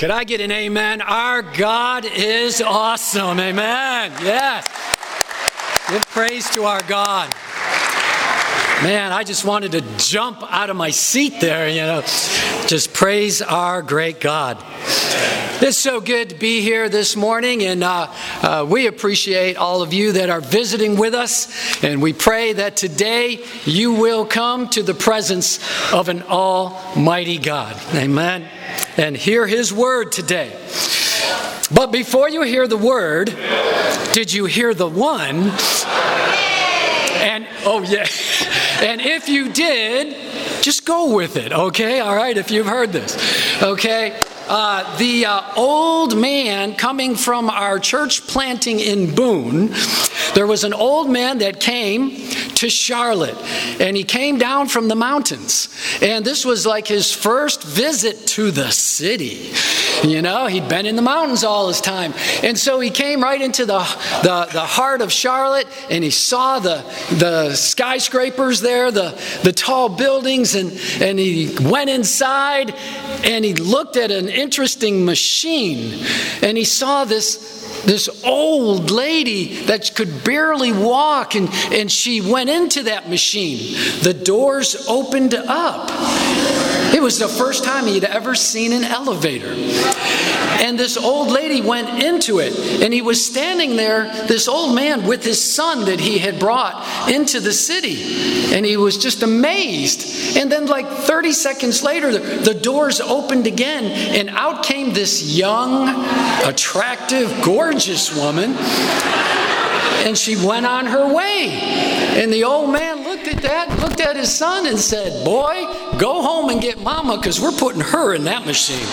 Could I get an amen? Our God is awesome. Amen. Yes. Give praise to our God. Man, I just wanted to jump out of my seat there, Just praise our great God. It's so good to be here this morning, and we appreciate all of you that are visiting with us, and we pray that today you will come to the presence of an almighty God. Amen. And hear His word today. But before you hear the word, did you hear the one? And, oh yeah, and if you did, just go with it, okay? All right, if you've heard this, okay? The old man coming from our church planting in Boone, there was an old man that came to Charlotte, and he came down from the mountains, and this was like his first visit to the city. He'd been in the mountains all his time, and so he came right into the heart of Charlotte, and he saw the skyscrapers there, the tall buildings, and he went inside, and he looked at an interesting machine, and he saw this old lady that could barely walk, and she went into that machine. The doors opened up. It was the first time he'd ever seen an elevator. And this old lady went into it, and he was standing there, this old man, with his son that he had brought into the city. And he was just amazed. And then like 30 seconds later, the doors opened again, and out came this young, attractive, gorgeous woman. And she went on her way. And the old man looked at his son and said, "Boy, go home and get mama, because we're putting her in that machine."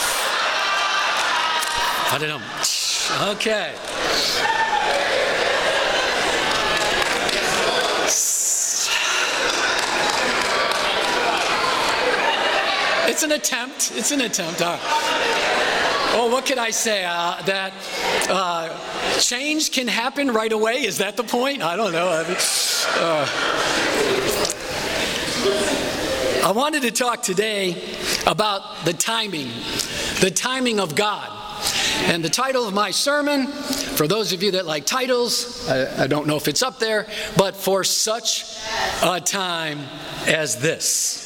I don't know. Okay. It's an attempt. Oh, what could I say? That change can happen right away? Is that the point? I don't know. I wanted to talk today about the timing of God. And the title of my sermon, for those of you that like titles, I don't know if it's up there, but For Such a Time as This.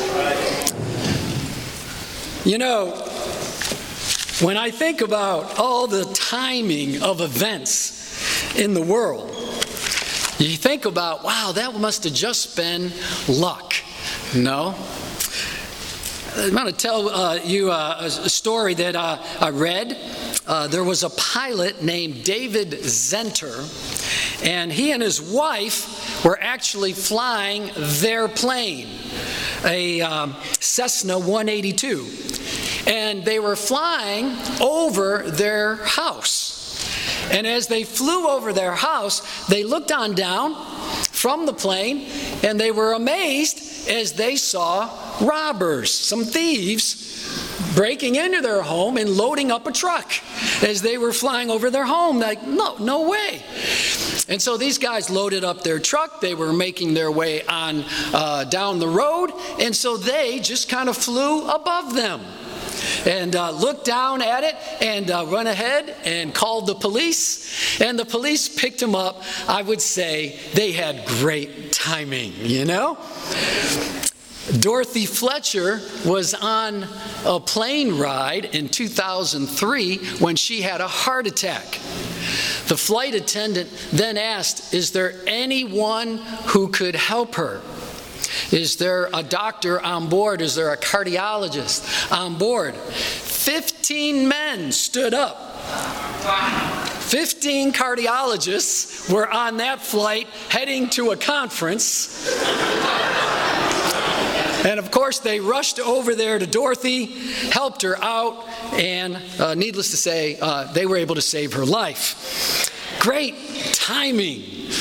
When I think about all the timing of events in the world, you think about, wow, that must have just been luck. No. I'm going to tell you a story that I read. There was a pilot named David Zenter, and he and his wife were actually flying their plane, a Cessna 182. And they were flying over their house. And as they flew over their house, they looked on down from the plane, and they were amazed as they saw robbers, some thieves, breaking into their home and loading up a truck as they were flying over their home. Like, no way. And so these guys loaded up their truck. They were making their way on down the road, and so they just kind of flew above them. And looked down at it and went ahead and called the police. And the police picked him up. I would say they had great timing, Dorothy Fletcher was on a plane ride in 2003 when she had a heart attack. The flight attendant then asked, "Is there anyone who could help her? Is there a doctor on board? Is there a cardiologist on board?" 15 men stood up. 15 cardiologists were on that flight heading to a conference. And of course, they rushed over there to Dorothy, helped her out, and needless to say, they were able to save her life. Great timing.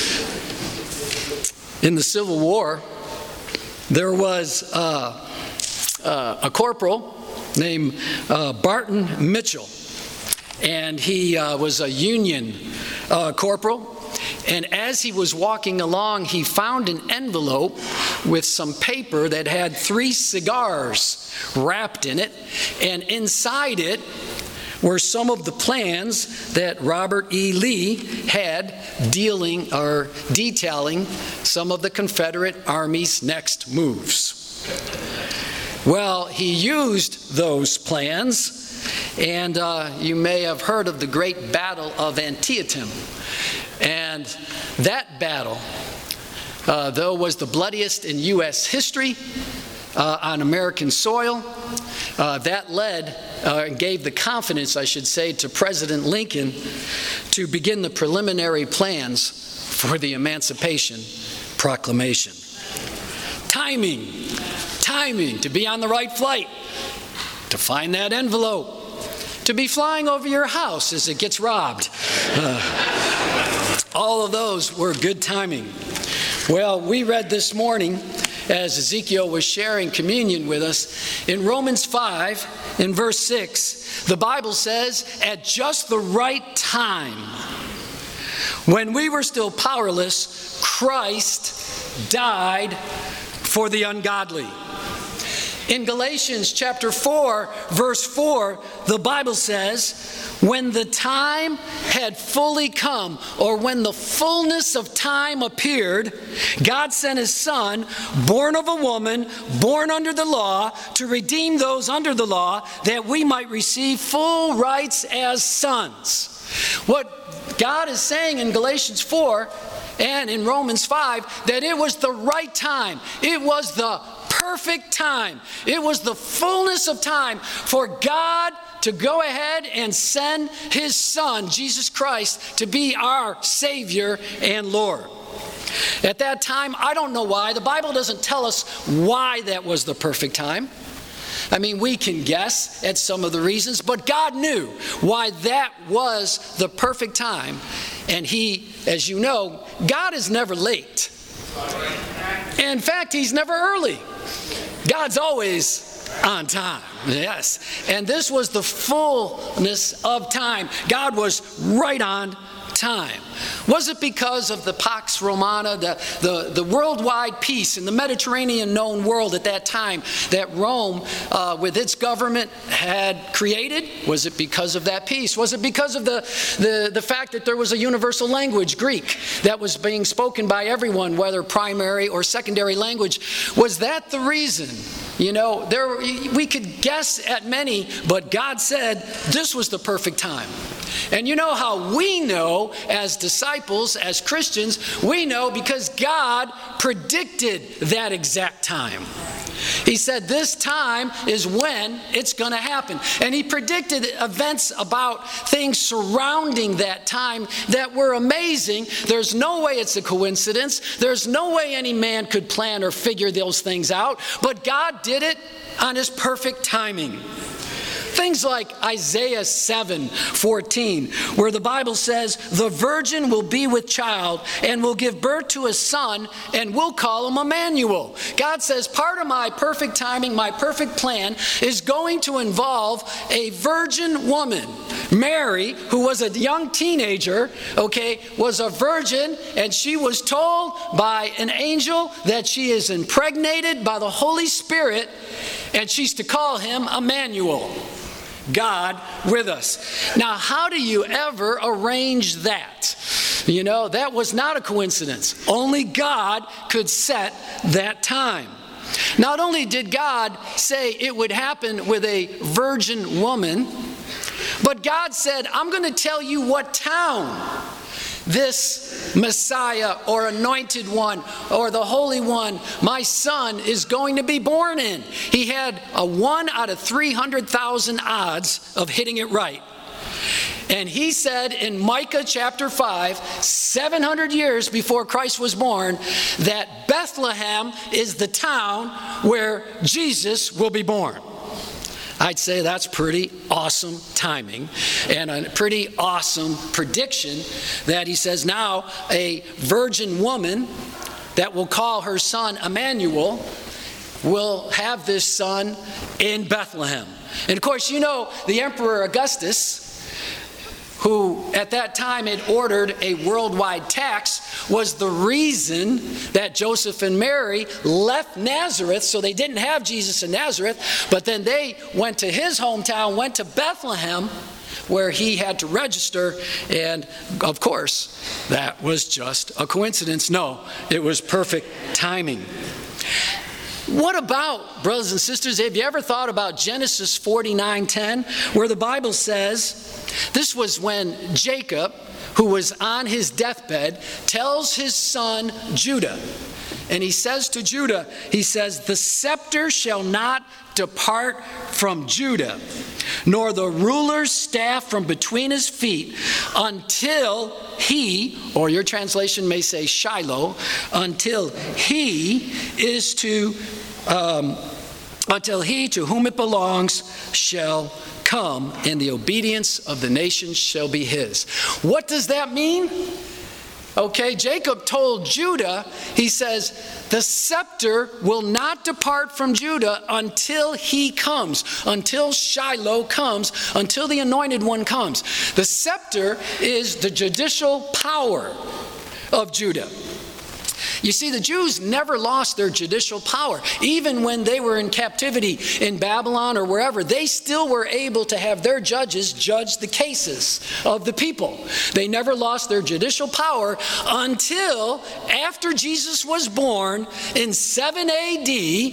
In the Civil War, there was a corporal named Barton Mitchell, and he was a Union corporal. And as he was walking along, he found an envelope with some paper that had 3 cigars wrapped in it, and inside it were some of the plans that Robert E. Lee had detailing some of the Confederate Army's next moves. Well, he used those plans, and you may have heard of the Great Battle of Antietam. And that battle, though was the bloodiest in U.S. history on American soil, that led and gave the confidence, I should say, to President Lincoln to begin the preliminary plans for the Emancipation Proclamation. Timing, to be on the right flight, to find that envelope, to be flying over your house as it gets robbed. All of those were good timing. Well, we read this morning, as Ezekiel was sharing communion with us, in Romans 5, in verse 6, the Bible says, at just the right time, when we were still powerless, Christ died for the ungodly. In Galatians chapter 4, verse 4, the Bible says, when the time had fully come, or when the fullness of time appeared, God sent his Son, born of a woman, born under the law, to redeem those under the law, that we might receive full rights as sons. What God is saying in Galatians 4 and in Romans 5, that it was the right time. It was the perfect time. It was the fullness of time for God to go ahead and send his Son, Jesus Christ, to be our Savior and Lord. At that time, I don't know why. The Bible doesn't tell us why that was the perfect time. I mean, we can guess at some of the reasons, but God knew why that was the perfect time. And he, as you know, God is never late. In fact, he's never early. God's always on time. Yes. And this was the fullness of time. God was right on time. Was it because of the Pax Romana, the worldwide peace in the Mediterranean known world at that time that Rome with its government had created? Was it because of that peace? Was it because of the fact that there was a universal language, Greek, that was being spoken by everyone, whether primary or secondary language? Was that the reason? You know, we could guess at many, but God said this was the perfect time. And you know how we know as disciples, as Christians, we know because God predicted that exact time. He said this time is when it's going to happen. And he predicted events about things surrounding that time that were amazing. There's no way it's a coincidence. There's no way any man could plan or figure those things out. But God did it on his perfect timing. Things like Isaiah 7:14, where the Bible says, the virgin will be with child and will give birth to a son, and we'll call him Emmanuel. God says part of my perfect timing, my perfect plan, is going to involve a virgin woman. Mary, who was a young teenager, was a virgin, and she was told by an angel that she is impregnated by the Holy Spirit, and she's to call him Emmanuel. God with us. Now, how do you ever arrange that? You know, that was not a coincidence. Only God could set that time. Not only did God say it would happen with a virgin woman, but God said, I'm going to tell you what town this Messiah or anointed one or the Holy One, my son, is going to be born in. He had a 1 out of 300,000 odds of hitting it right. And he said in Micah chapter 5, 700 years before Christ was born, that Bethlehem is the town where Jesus will be born. I'd say that's pretty awesome timing and a pretty awesome prediction that he says now a virgin woman that will call her son Emmanuel will have this son in Bethlehem. And of course, you know, the Emperor Augustus, who at that time had ordered a worldwide tax, was the reason that Joseph and Mary left Nazareth. So they didn't have Jesus in Nazareth, but then they went to his hometown, went to Bethlehem, where he had to register. And of course, that was just a coincidence. No, it was perfect timing. What about, brothers and sisters, have you ever thought about Genesis 49:10, where the Bible says, this was when Jacob, who was on his deathbed, tells his son Judah, and he says to Judah, he says, the scepter shall not depart from Judah, nor the ruler's staff from between his feet, until he, or your translation may say Shiloh, until he to whom it belongs shall come, and the obedience of the nations shall be his. What does that mean? Okay, Jacob told Judah, he says, the scepter will not depart from Judah until he comes, until Shiloh comes, until the anointed one comes. The scepter is the judicial power of Judah. You see, the Jews never lost their judicial power. Even when they were in captivity in Babylon or wherever, they still were able to have their judges judge the cases of the people. They never lost their judicial power until after Jesus was born in 7 AD,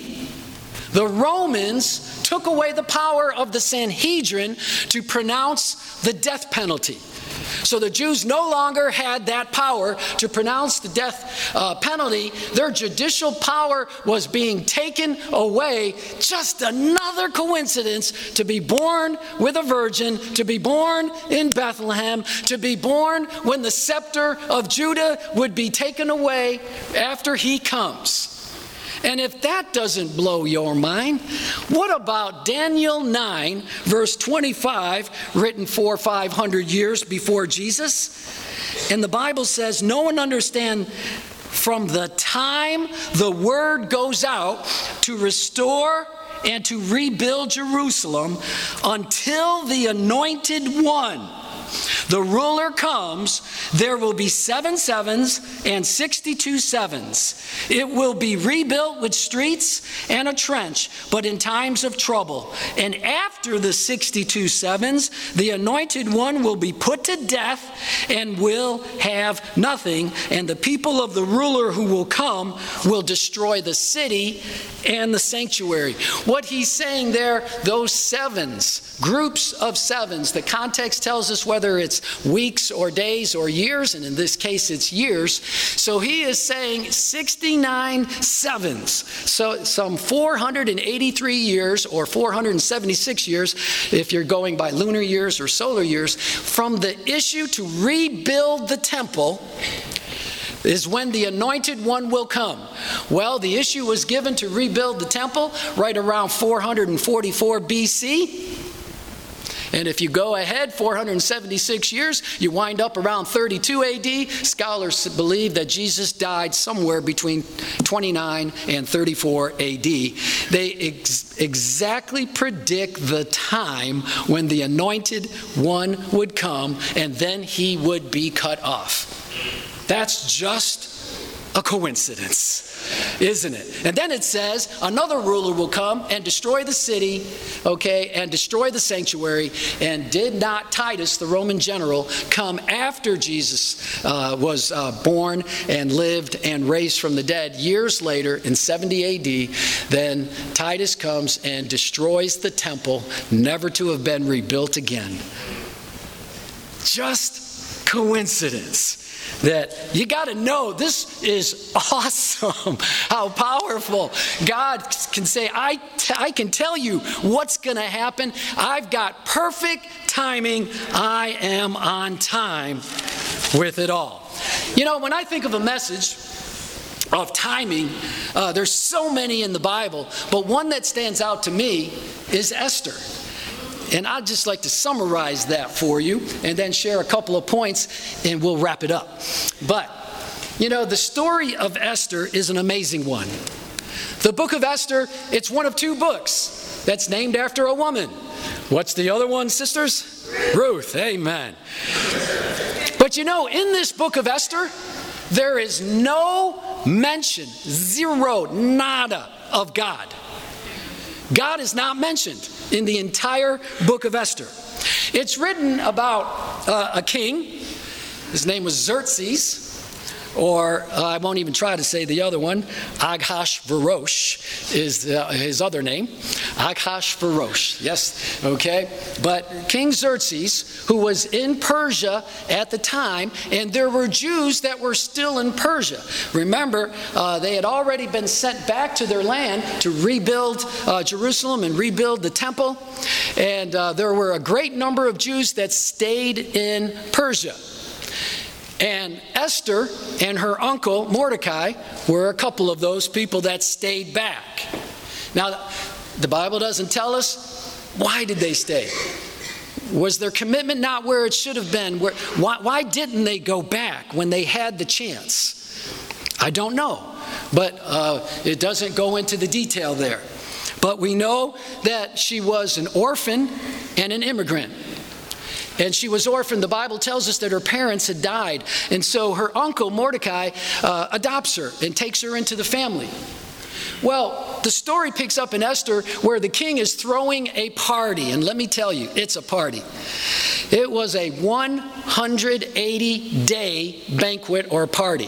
the Romans took away the power of the Sanhedrin to pronounce the death penalty. So the Jews no longer had that power to pronounce the death penalty. Their judicial power was being taken away. Just another coincidence to be born with a virgin, to be born in Bethlehem, to be born when the scepter of Judah would be taken away after he comes. And if that doesn't blow your mind, what about Daniel 9, verse 25, written 400 or 500 years before Jesus? And the Bible says, no one understands from the time the word goes out to restore and to rebuild Jerusalem until the anointed one, the ruler, comes. There will be 7 sevens and 62 sevens. It will be rebuilt with streets and a trench, but in times of trouble. And after the 62 sevens, the anointed one will be put to death and will have nothing. And the people of the ruler who will come will destroy the city and the sanctuary. What he's saying there, those sevens, groups of sevens, the context tells us whether it's weeks or days or years, and in this case it's years. So he is saying 69 sevens. So some 483 years or 476 years, if you're going by lunar years or solar years, from the issue to rebuild the temple is when the anointed one will come. Well, the issue was given to rebuild the temple right around 444 BC. And if you go ahead 476 years, you wind up around 32 AD. Scholars believe that Jesus died somewhere between 29 and 34 AD. They exactly predict the time when the anointed one would come, and then he would be cut off. That's just a coincidence, isn't it? And then it says another ruler will come and destroy the city, and destroy the sanctuary. And did not Titus, the Roman general, come after Jesus was born and lived and raised from the dead years later in 70 AD? Then Titus comes and destroys the temple, never to have been rebuilt again. Just coincidence. That you got to know, this is awesome, how powerful. God can say, I can tell you what's going to happen. I've got perfect timing. I am on time with it all. You know, when I think of a message of timing, there's so many in the Bible, but one that stands out to me is Esther. And I'd just like to summarize that for you and then share a couple of points and we'll wrap it up. But, you know, the story of Esther is an amazing one. The book of Esther, it's one of two books that's named after a woman. What's the other one, sisters? Ruth. Amen. But you know, in this book of Esther, there is no mention, zero, nada of God. God is not mentioned in the entire book of Esther. It's written about a king. His name was Xerxes, or I won't even try to say the other one. Ahasuerus is his other name. Ahasuerus, yes, okay. But King Xerxes, who was in Persia at the time, and there were Jews that were still in Persia. Remember, they had already been sent back to their land to rebuild Jerusalem and rebuild the temple. And there were a great number of Jews that stayed in Persia. And Esther and her uncle Mordecai were a couple of those people that stayed back. Now, the Bible doesn't tell us why did they stay. Was their commitment not where it should have been? Why didn't they go back when they had the chance? I don't know, but it doesn't go into the detail there. But we know that she was an orphan and an immigrant. And she was orphaned. The Bible tells us that her parents had died. And so her uncle, Mordecai, adopts her and takes her into the family. Well, the story picks up in Esther where the king is throwing a party. And let me tell you, it's a party. It was a 180-day banquet or party.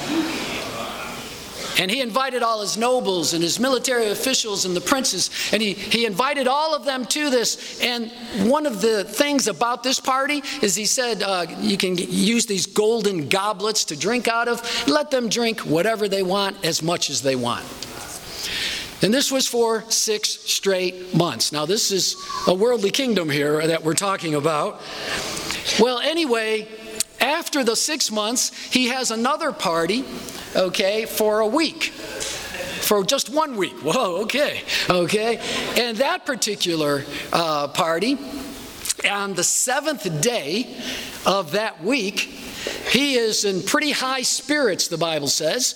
And he invited all his nobles and his military officials and the princes, and he invited all of them to this. And one of the things about this party is he said, you can use these golden goblets to drink out of. Let them drink whatever they want, as much as they want. And this was for 6 straight months. Now, this is a worldly kingdom here that we're talking about. Well, anyway, after the 6 months, he has another party, okay, for a week. For just 1 week. Whoa, okay. And that particular party, on the 7th day of that week, he is in pretty high spirits, the Bible says.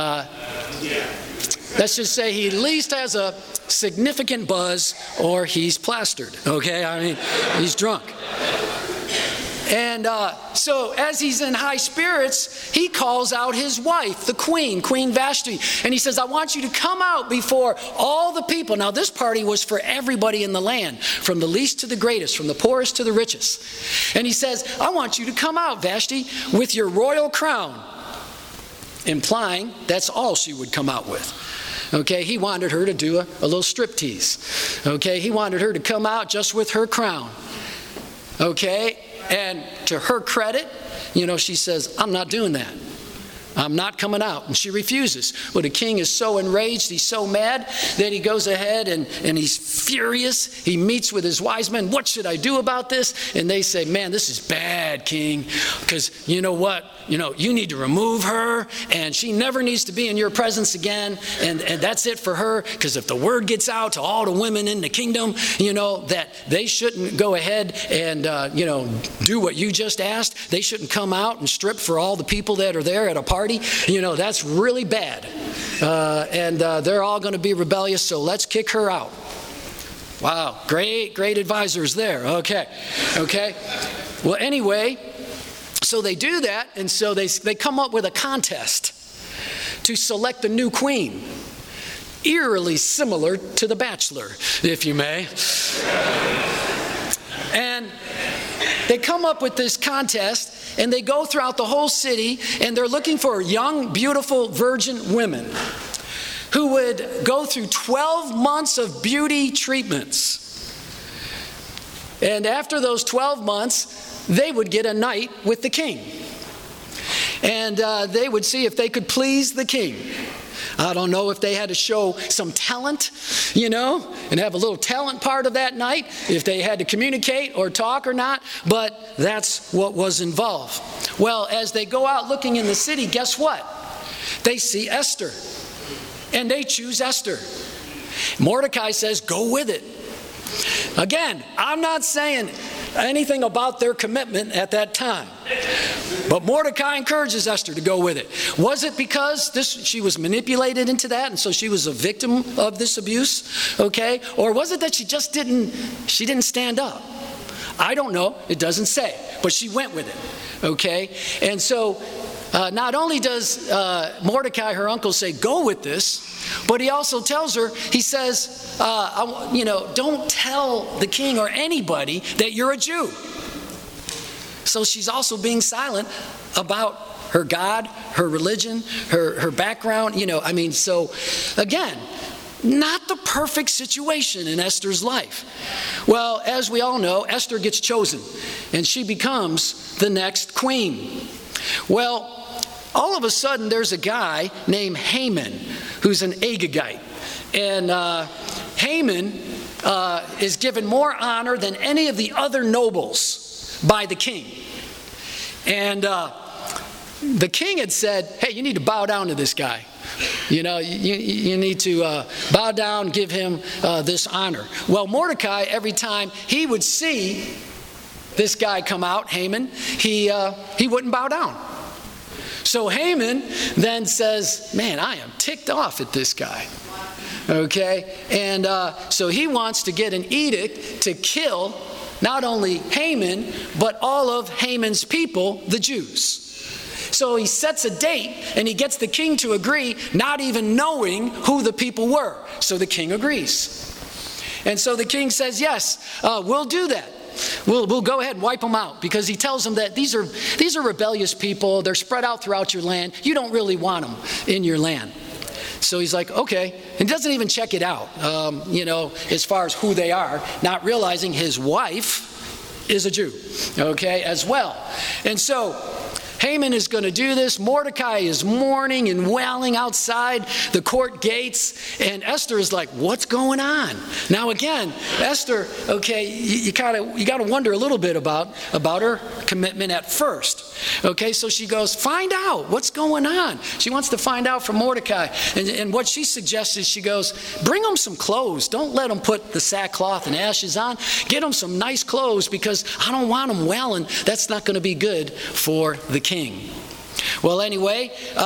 Let's just say he at least has a significant buzz, or he's plastered, okay? I mean, he's drunk. And so as he's in high spirits, he calls out his wife, the queen, Queen Vashti. And he says, I want you to come out before all the people. Now, this party was for everybody in the land, from the least to the greatest, from the poorest to the richest. And he says, I want you to come out, Vashti, with your royal crown. Implying that's all she would come out with. Okay, he wanted her to do a little striptease. Okay, he wanted her to come out just with her crown. Okay, and to her credit, you know, she says, I'm not doing that. I'm not coming out. And she refuses. Well, the king is so enraged, he's so mad that he goes ahead and he's furious. He meets with his wise men. What should I do about this? And they say, man, this is bad, king, because you know what? You know, you need to remove her, and she never needs to be in your presence again, and that's it for her, because if the word gets out to all the women in the kingdom, you know, that they shouldn't go ahead and, you know, do what you just asked. They shouldn't come out and strip for all the people that are there at a party. You know, that's really bad. And they're all going to be rebellious, so let's kick her out. Wow, great advisors there. Okay. Well, anyway, so they do that, and so they come up with a contest to select a new queen. Eerily similar to The Bachelor, if you may. And they come up with this contest, and they go throughout the whole city, and they're looking for young, beautiful, virgin women who would go through 12 months of beauty treatments. And after those 12 months, they would get a night with the king. And they would see if they could please the king. I don't know if they had to show some talent, you know, and have a little talent part of that night, if they had to communicate or talk or not, but that's what was involved. Well, as they go out looking in the city, guess what? They see Esther, and they choose Esther. Mordecai says, go with it. Again, I'm not saying anything about their commitment at that time. But Mordecai encourages Esther to go with it. Was it because she was manipulated into that, and so she was a victim of this abuse? Okay? Or was it that she didn't stand up? I don't know. It doesn't say. But she went with it. Okay? And so not only does Mordecai, her uncle, say, go with this, but he also tells her, he says, don't tell the king or anybody that you're a Jew. So she's also being silent about her God, her religion, her background. So again, not the perfect situation in Esther's life. Well, as we all know, Esther gets chosen, and she becomes the next queen. Well, all of a sudden, there's a guy named Haman, who's an Agagite. And Haman is given more honor than any of the other nobles by the king. And the king had said, hey, you need to bow down to this guy. You need to bow down, give him this honor. Well, Mordecai, every time he would see this guy come out, Haman, he wouldn't bow down. So Haman then says, man, I am ticked off at this guy. Okay? And so he wants to get an edict to kill not only Haman, but all of Haman's people, the Jews. So he sets a date, and he gets the king to agree, not even knowing who the people were. So the king agrees. And so the king says, yes, we'll do that. We'll go ahead and wipe them out, because he tells them that these are rebellious people. They're spread out throughout your land. You don't really want them in your land. So he's like, okay. And doesn't even check it out, as far as who they are, not realizing his wife is a Jew, okay, as well. And so Haman is going to do this. Mordecai is mourning and wailing outside the court gates. And Esther is like, what's going on? Now again, Esther, okay, you got to wonder a little bit about her commitment at first. Okay, so she goes, find out what's going on. She wants to find out from Mordecai. And what she suggests is, she goes, bring them some clothes. Don't let them put the sackcloth and ashes on. Get them some nice clothes, because I don't want them wailing. That's not going to be good for the king. Well, anyway,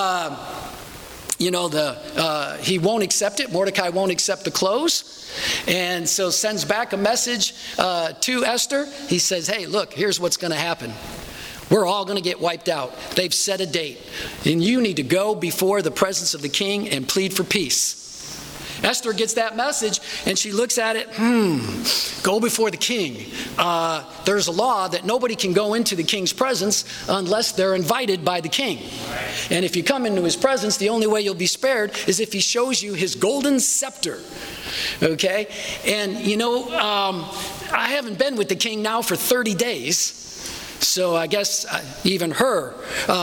he won't accept it. Mordecai won't accept the clothes. And so sends back a message to Esther. He says, hey, look, here's what's going to happen. We're all going to get wiped out. They've set a date. And you need to go before the presence of the king and plead for peace. Esther gets that message, and she looks at it. Go before the king. There's a law that nobody can go into the king's presence unless they're invited by the king. And if you come into his presence, the only way you'll be spared is if he shows you his golden scepter. Okay? And, I haven't been with the king now for 30 days. So I guess even her,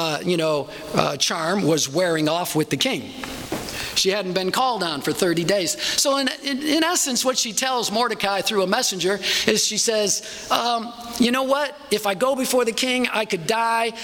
charm was wearing off with the king. She hadn't been called on for 30 days. So in essence, what she tells Mordecai through a messenger is, she says, you know what? If I go before the king, I could die.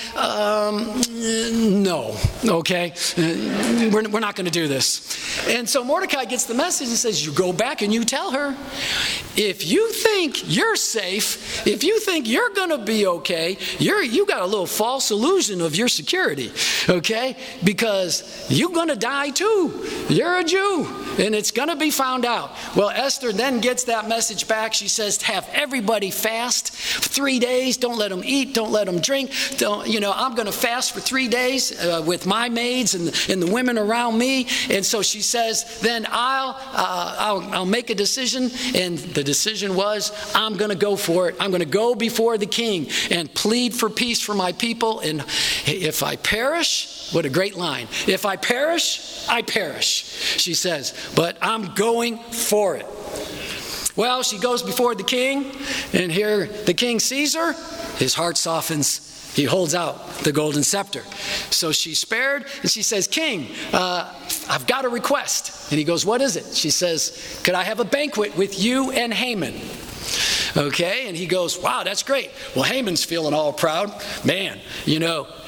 No, okay? We're not going to do this. And so Mordecai gets the message and says, you go back and you tell her, if you think you're safe, if you think you're going to be okay, you got a little false illusion of your security, okay? Because you're going to die too. You're a Jew, and it's going to be found out. Well, Esther then gets that message back. She says, have everybody fast 3 days. Don't let them eat. Don't let them drink. I'm going to fast for 3 days with my maids and the women around me. And so she says, then I'll make a decision. And the decision was, I'm going to go for it. I'm going to go before the king and plead for peace for my people. And if I perish, what a great line. If I perish, I perish, she says. But I'm going for it. Well, she goes before the king, and here the king sees her. His heart softens. He holds out the golden scepter. So she's spared, and she says, King, I've got a request. And he goes, what is it? She says, could I have a banquet with you and Haman? Okay, and he goes, wow, that's great. Well, Haman's feeling all proud. Man,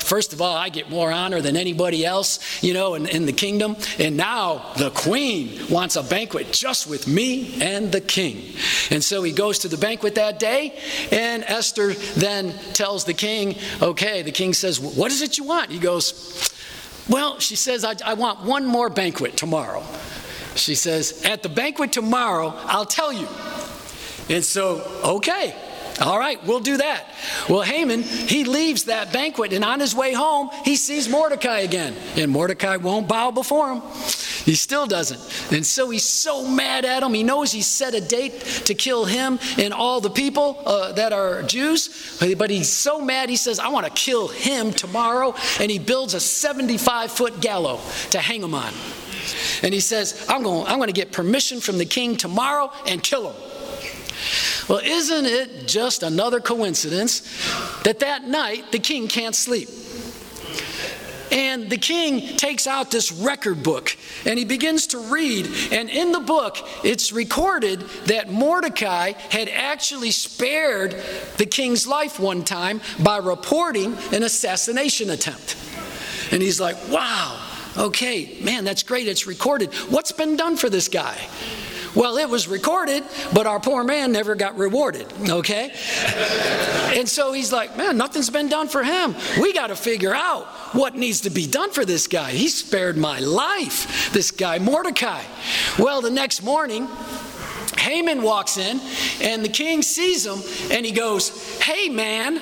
first of all, I get more honor than anybody else, in the kingdom. And now the queen wants a banquet just with me and the king. And so he goes to the banquet that day, and Esther then tells the king, okay, the king says, what is it you want? He goes, well, she says, I want one more banquet tomorrow. She says, at the banquet tomorrow, I'll tell you. And so, okay, all right, we'll do that. Well, Haman, he leaves that banquet, and on his way home, he sees Mordecai again. And Mordecai won't bow before him. He still doesn't. And so he's so mad at him. He knows he's set a date to kill him and all the people that are Jews. But he's so mad, he says, I want to kill him tomorrow. And he builds a 75-foot gallows to hang him on. And he says, I'm going to get permission from the king tomorrow and kill him. Well, isn't it just another coincidence that night the king can't sleep? And the king takes out this record book and he begins to read. And in the book, it's recorded that Mordecai had actually spared the king's life one time by reporting an assassination attempt. And he's like, wow, okay, man, that's great. It's recorded. What's been done for this guy? Well, it was recorded, but our poor man never got rewarded, okay? And so he's like, man, nothing's been done for him. We got to figure out what needs to be done for this guy. He spared my life, this guy Mordecai. Well, the next morning, Haman walks in, and the king sees him, and he goes, hey, man.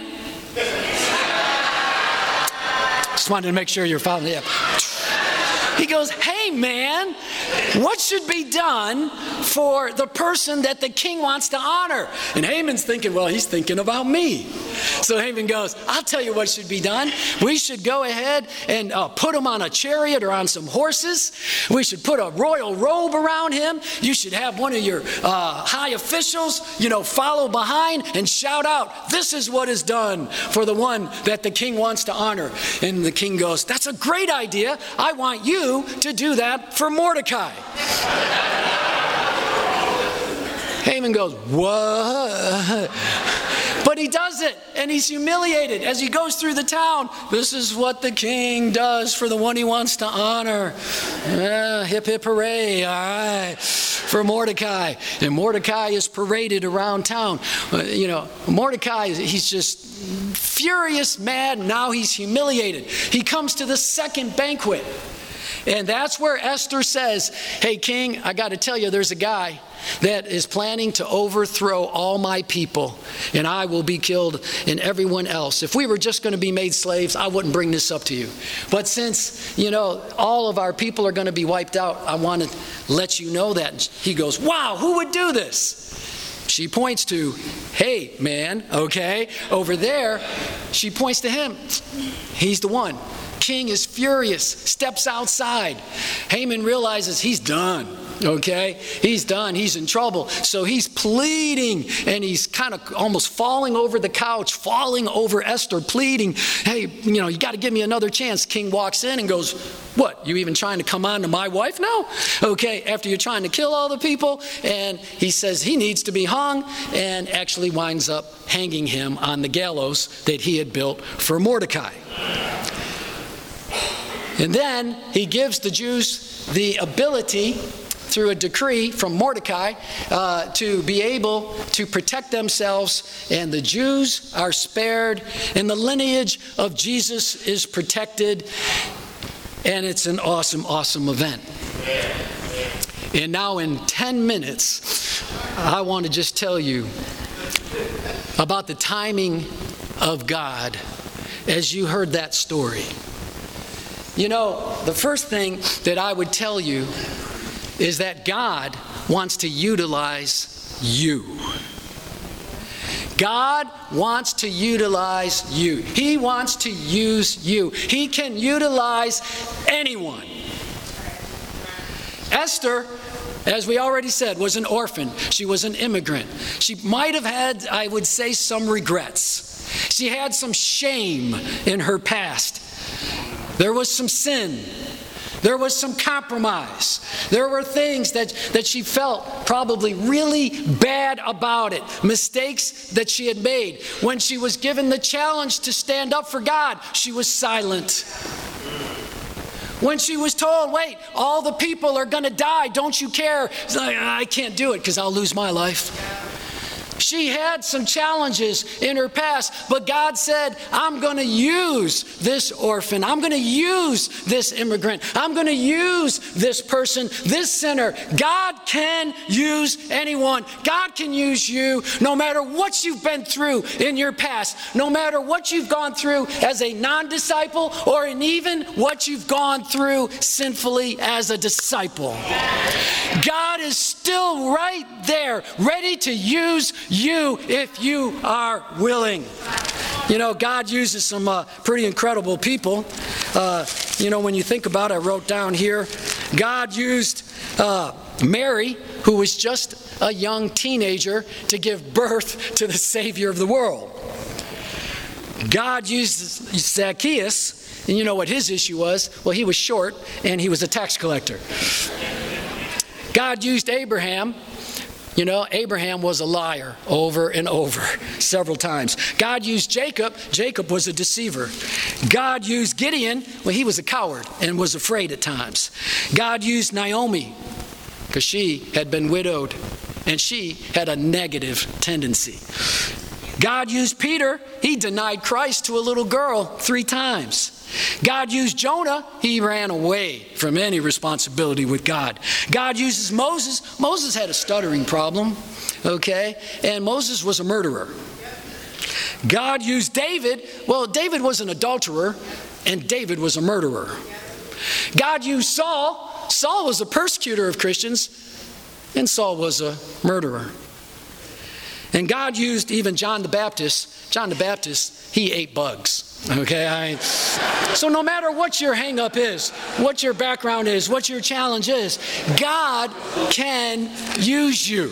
Just wanted to make sure you're following up. He goes, hey, man, what should be done for the person that the king wants to honor? And Haman's thinking, well, he's thinking about me. So Haman goes, I'll tell you what should be done. We should go ahead and put him on a chariot or on some horses. We should put a royal robe around him. You should have one of your high officials, follow behind and shout out, this is what is done for the one that the king wants to honor. And the king goes, that's a great idea. I want you to do that for Mordecai. Haman goes, what? But he does it, and he's humiliated as he goes through the town. This is what the king does for the one he wants to honor. Hip, hip, hooray, all right, for Mordecai. And Mordecai is paraded around town. Mordecai, he's just furious, mad, now he's humiliated. He comes to the second banquet. And that's where Esther says, hey, king, I got to tell you, there's a guy that is planning to overthrow all my people, and I will be killed and everyone else. If we were just going to be made slaves, I wouldn't bring this up to you. But since, all of our people are going to be wiped out, I want to let you know that. And he goes, wow, who would do this? She points to, hey, man, okay, over there. She points to him. He's the one. King is furious, steps outside. Haman realizes he's done, okay? He's done, he's in trouble. So he's pleading, and he's kind of almost falling over the couch, falling over Esther, pleading, hey, you got to give me another chance. King walks in and goes, what, you even trying to come on to my wife now? Okay, after you're trying to kill all the people. And he says he needs to be hung, and actually winds up hanging him on the gallows that he had built for Mordecai. And then he gives the Jews the ability, through a decree from Mordecai, to be able to protect themselves. And the Jews are spared, and the lineage of Jesus is protected. And it's an awesome, awesome event. And now in 10 minutes, I want to just tell you about the timing of God as you heard that story. The first thing that I would tell you is that God wants to utilize you. God wants to utilize you. He wants to use you. He can utilize anyone. Esther, as we already said, was an orphan. She was an immigrant. She might have had, I would say, some regrets. She had some shame in her past. There was some sin. There was some compromise. There were things that she felt probably really bad about it. Mistakes that she had made. When she was given the challenge to stand up for God, she was silent. When she was told, wait, all the people are going to die, don't you care? She's like, I can't do it because I'll lose my life. She had some challenges in her past, but God said, I'm going to use this orphan. I'm going to use this immigrant. I'm going to use this person, this sinner. God can use anyone. God can use you no matter what you've been through in your past, no matter what you've gone through as a non-disciple or in even what you've gone through sinfully as a disciple. God is still right there, ready to use you if you are willing. You know, God uses some pretty incredible people. When you think about it, I wrote down here, God used Mary, who was just a young teenager, to give birth to the Savior of the world. God used Zacchaeus, and you know what his issue was? Well, he was short, and he was a tax collector. God used Abraham. You know, Abraham was a liar over and over several times. God used Jacob. Jacob was a deceiver. God used Gideon. Well, he was a coward and was afraid at times. God used Naomi because she had been widowed and she had a negative tendency. God used Peter. He denied Christ to a little girl 3 times. God used Jonah. He ran away from any responsibility with God. God uses Moses. Moses had a stuttering problem, okay? And Moses was a murderer. God used David. Well, David was an adulterer, and David was a murderer. God used Saul. Saul was a persecutor of Christians, and Saul was a murderer. And God used even John the Baptist. John the Baptist, he ate bugs. Okay, so no matter what your hang-up is, what your background is, what your challenge is, God can use you.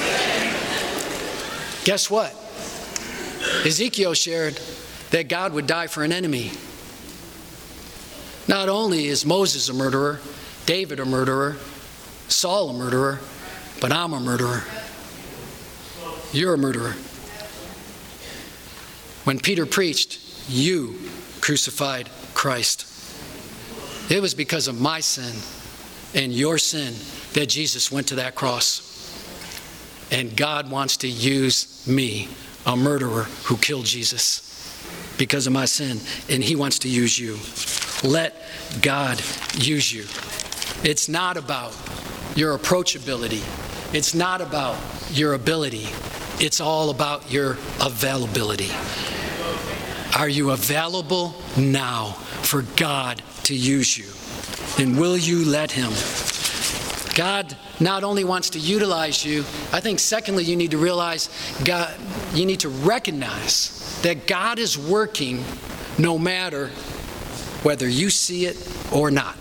Guess what? Ezekiel shared that God would die for an enemy. Not only is Moses a murderer, David a murderer, Saul a murderer, but I'm a murderer. You're a murderer. When Peter preached, you crucified Christ. It was because of my sin and your sin that Jesus went to that cross. And God wants to use me, a murderer who killed Jesus, because of my sin. And He wants to use you. Let God use you. It's not about your approachability. It's not about your ability. It's all about your availability. Are you available now for God to use you? And will you let Him? God not only wants to utilize you, I think secondly you need to realize you need to recognize that God is working no matter whether you see it or not.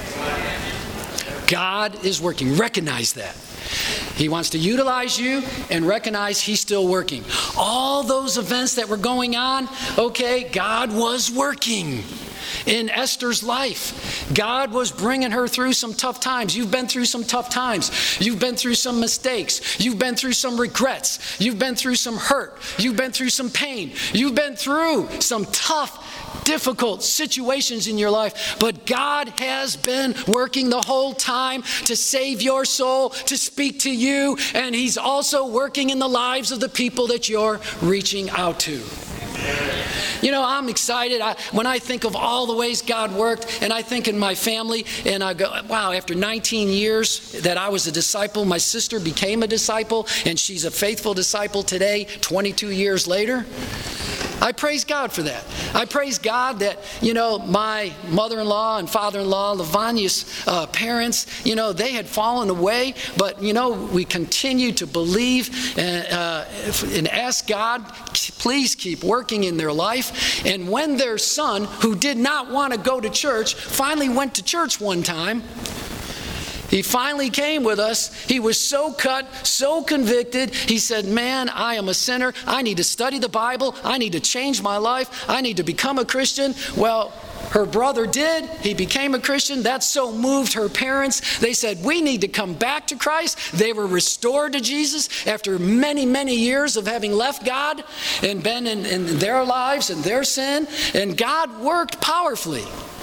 God is working. Recognize that. He wants to utilize you and recognize He's still working. All those events that were going on, okay, God was working in Esther's life. God was bringing her through some tough times. You've been through some tough times. You've been through some mistakes. You've been through some regrets. You've been through some hurt. You've been through some pain. You've been through some tough, difficult situations in your life, but God has been working the whole time to save your soul, to speak to you, and He's also working in the lives of the people that you're reaching out to. You know, I'm excited. When I think of all the ways God worked, and I think in my family, and I go, wow, after 19 years that I was a disciple, my sister became a disciple, and she's a faithful disciple today, 22 years later. I praise God for that. I praise God that, you know, my mother-in-law and father-in-law, Lavania's parents, you know, they had fallen away, but, you know, we continue to believe and ask God, please keep working in their life. And when their son, who did not want to go to church, finally went to church one time, he finally came with us. He was so cut, so convicted. He said, man, I am a sinner. I need to study the Bible. I need to change my life. I need to become a Christian. Well, her brother did. He became a Christian. That so moved her parents. They said, we need to come back to Christ. They were restored to Jesus after many, many years of having left God and been in their lives and their sin. And God worked powerfully.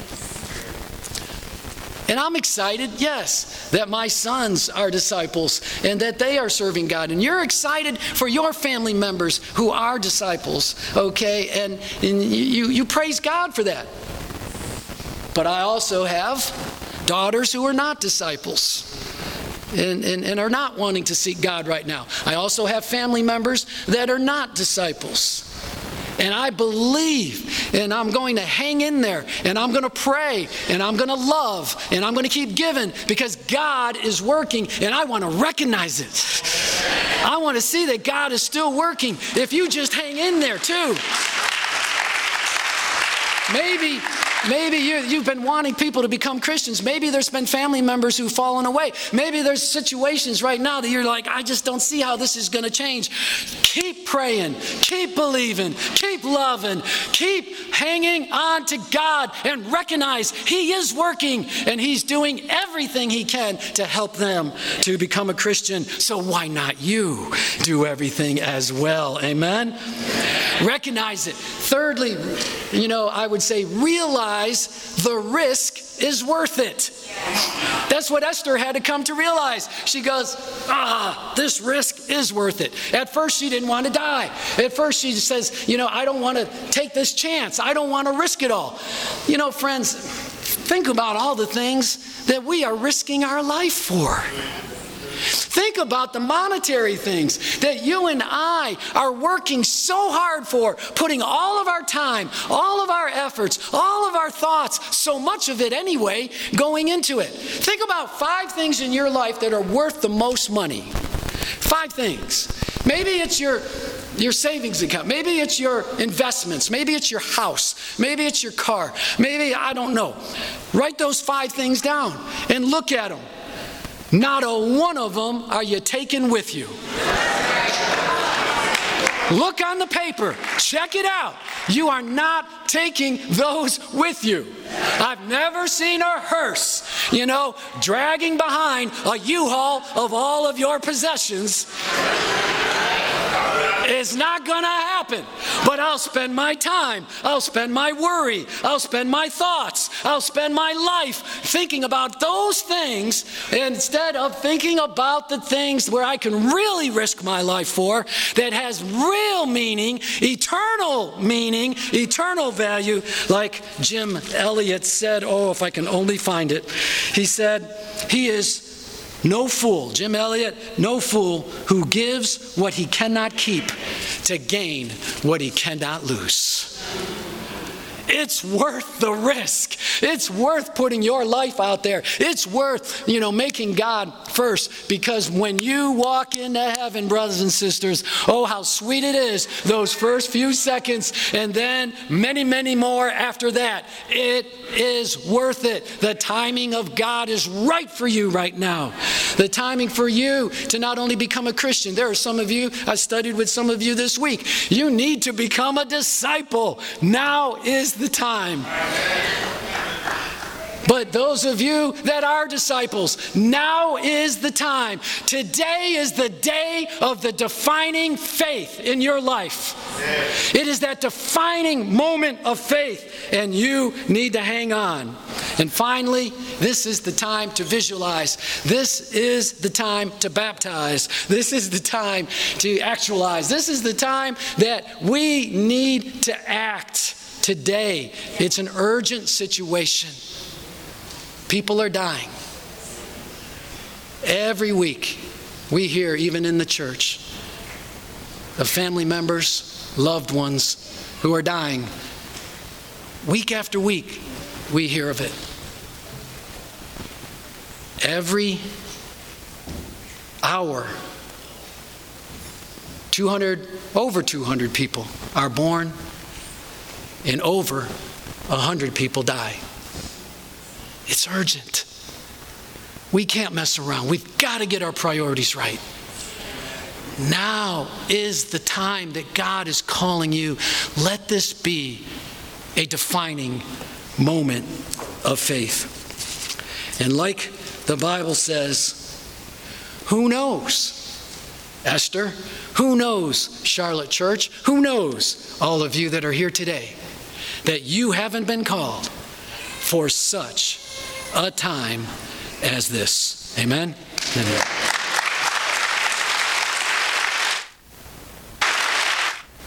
And I'm excited, yes, that my sons are disciples and that they are serving God. And you're excited for your family members who are disciples, okay? And you praise God for that. But I also have daughters who are not disciples and are not wanting to seek God right now. I also have family members that are not disciples. And I believe, and I'm going to hang in there, and I'm going to pray, and I'm going to love, and I'm going to keep giving because God is working, and I want to recognize it. I want to see that God is still working. If you just hang in there too. Maybe you've been wanting people to become Christians. Maybe there's been family members who've fallen away. Maybe there's situations right now that you're like, I just don't see how this is going to change. Keep praying, keep believing, keep loving, keep hanging on to God and recognize He is working and He's doing everything He can to help them to become a Christian. So why not you do everything as well? Amen? Recognize it. Thirdly, I would say realize the risk is worth it. That's what Esther had to come to realize. She goes, this risk is worth it. At first, she didn't want to die. At first, she says, I don't want to take this chance. I don't want to risk it all. Friends, think about all the things that we are risking our life for. Think about the monetary things that you and I are working so hard for, putting all of our time, all of our efforts, all of our thoughts, so much of it anyway, going into it. Think about 5 things in your life that are worth the most money. 5 things. Maybe it's your savings account. Maybe it's your investments. Maybe it's your house. Maybe it's your car. Maybe, I don't know. Write those 5 things down and look at them. Not a one of them are you taking with you. Look on the paper. Check it out. You are not taking those with you. I've never seen a hearse, dragging behind a U-Haul of all of your possessions. It's not going to happen. But I'll spend my time. I'll spend my worry. I'll spend my thoughts. I'll spend my life thinking about those things instead of thinking about the things where I can really risk my life for that has real meaning, eternal value. Like Jim Elliot said, if I can only find it. He said, he is no fool, Jim Elliot, no fool who gives what he cannot keep to gain what he cannot lose. It's worth the risk. It's worth putting your life out there. It's worth, making God first, because when you walk into heaven, brothers and sisters, how sweet it is, those first few seconds, and then many, many more after that. It is worth it. The timing of God is right for you right now. The timing for you to not only become a Christian. There are some of you, I studied with some of you this week. You need to become a disciple. Now is the time. But those of you that are disciples, now is the time. Today is the day of the defining faith in your life. It is that defining moment of faith, and you need to hang on. And finally, this is the time to visualize. This is the time to baptize. This is the time to actualize. This is the time that we need to act today. It's an urgent situation. People are dying. Every week, we hear, even in the church, of family members, loved ones who are dying. Week after week, we hear of it. Every hour, over 200 people are born, and over 100 people die. It's urgent. We can't mess around. We've got to get our priorities right. Now is the time that God is calling you. Let this be a defining moment of faith. And like the Bible says, who knows, Esther? Who knows, Charlotte Church? Who knows, all of you that are here today, that you haven't been called for such a time as this? Amen? Amen.